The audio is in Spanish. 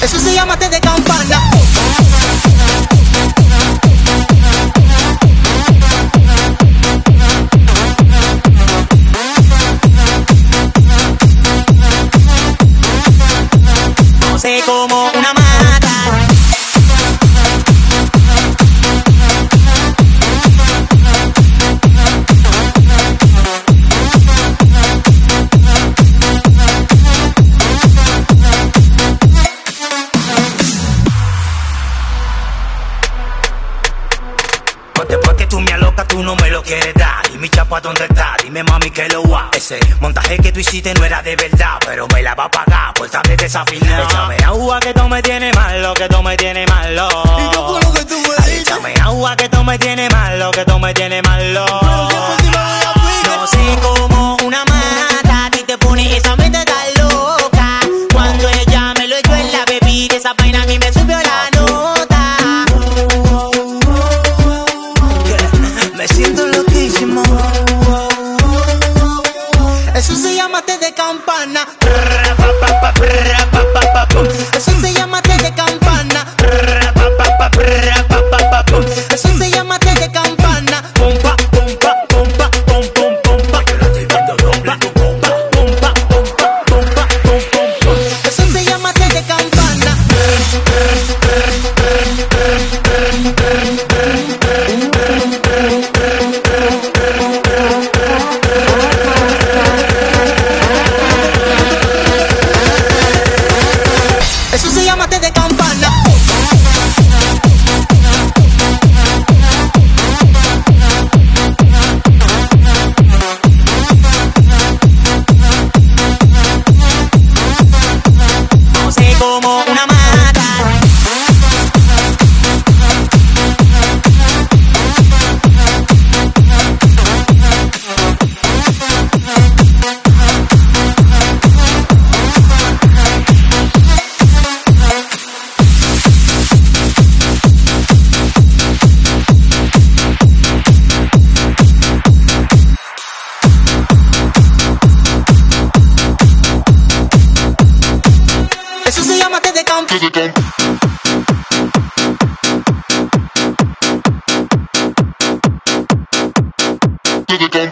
Eso se llama té de campana. No sé cómo una mata. Después que tú me alocas, tú no me lo quieres dar. Y mi chapa, ¿dónde está? Dime, mami, que lo va. Ese montaje que tú hiciste no era de verdad, pero me la va a pagar por estar desafinado. Échame agua que tú me tienes malo, que tú me tienes malo. Y yo fue lo que tú me dices. Échame agua que tú me tienes malo, que tú me tienes malo. Pero si por ti me voy a flicar. No sé cómo una mata a ti te pone esa mente tan loca. Cuando ella me lo echó en la bebida, esa vaina a mí me subió la nota. Me siento loquísimo. Eso se llama té de campana. Eso se llama té de campana. Eso se llama té de campana. Pompa, pompa, pompa, pom, pom, pompa. Yo la estoy viendo doble tu pompa. Pompa, pompa, pompa, pom, pom, pom. Eso se llama té de campana. Eso se llama té de campana. No sé cómo una mata. Eso se llama té de campana. To the